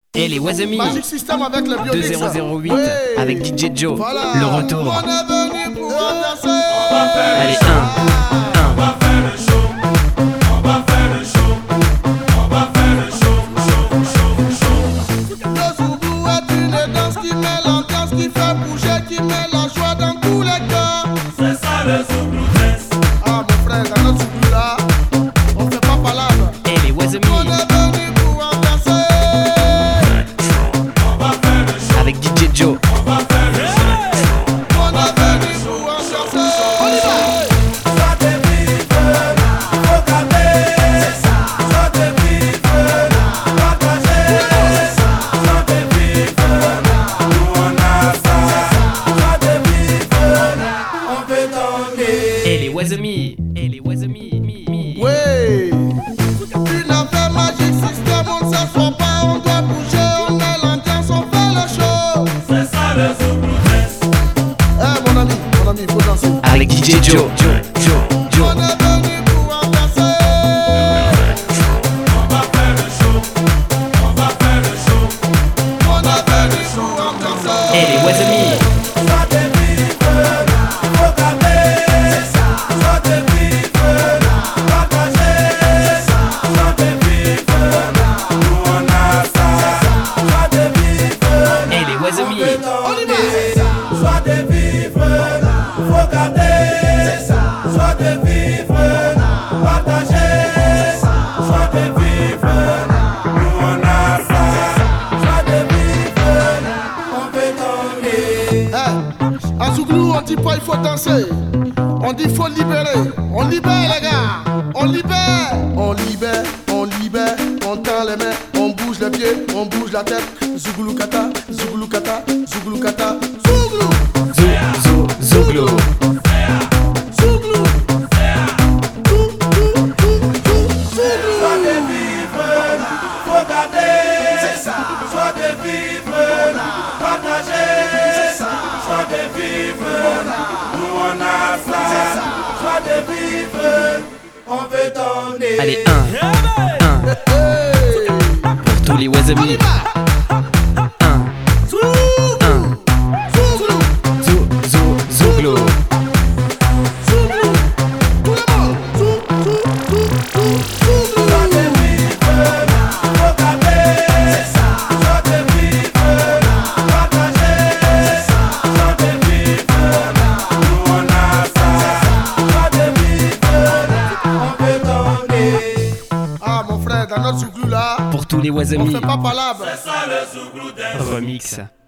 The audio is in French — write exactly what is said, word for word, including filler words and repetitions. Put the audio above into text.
Et les Wazami Magic System avec le deux zéro zéro huit oui. avec D J Joe, Voilà. le retour. On est venu pour danser. Allez, un, un. On va faire le show, on va faire le show, on va faire le show, show, show, show. Le Zouglou est une danse qui met l'ambiance, qui fait bouger, qui met la joie dans tous les cœurs. C'est ça le Zouglou dance. Ah mon frère, dans notre Zouglou là, on fait pas palabre. Et les Wazami On est venu pour danser. On va faire le show, avec D J Joe. on va faire le show. On est venu pour danser. On y va. Soit des vivres, faut garder ça. Soit des vivres, partager ça. Soit des vivres, nous on a ça. Soit des vivres, on peut donner. Et les Wazami Et les Wazami mi, mi. Oui. Une affaire Magic System, on ne s'assoit pas, on doit bouger, on met l'ambiance, on fait le show. C'est ça le Zouglou dance. Eh mon ami, mon ami, il faut danser. Avec D J Joe, Joe, Joe, On Joe. est venu pour danser. On va faire le show, on va faire le show. On est venu pour danser. Et les Wazami Soit des vivres, faut garder ça. Soit des vivres, partager ça. Soit des vivres, nous on a ça. Soit des vivres, Et les Wazami on y va. Soit des vivres, faut garder ça. Soit des vivres, partager ça. Soit des vivres, nous on a ça. Soit des vivres, on peut donner. Eh, à Zouglou, on dit pas il faut danser. On dit il faut libérer. On libère les gars. On libère. On libère, on libère. On tend les mains, on bouge les pieds, on bouge la tête. Zouglou kata, Zouglou kata, Zouglou kata. Zouglou, Zou, zou, Zouglou. Zouglou. Zou, zou, zou, zou, Soit Zouglou. des vivres, faut garder ça. Soit des vivres, partager ça. Soit des vivres, nous on a ça. Soit des vivres, on veut donner. Allez, un, un. Hey, Pour tous les on Wazami y va. Un, Zouglou, un. Zouglou, Zou, zou, Zouglou. Zouglou. Tout le monde. Zou, zou, zou, zou, Zouglou. Soit des vivres, faut garder ça. Soit des vivres, partager ça. Soit des vivres, nous on a ça. Soit des vivres, on peut donner. Ah mon frère, dans notre Zouglou là, Pour tous les on Wazami fait pas palabre. C'est ça le Zouglou dance. Remix.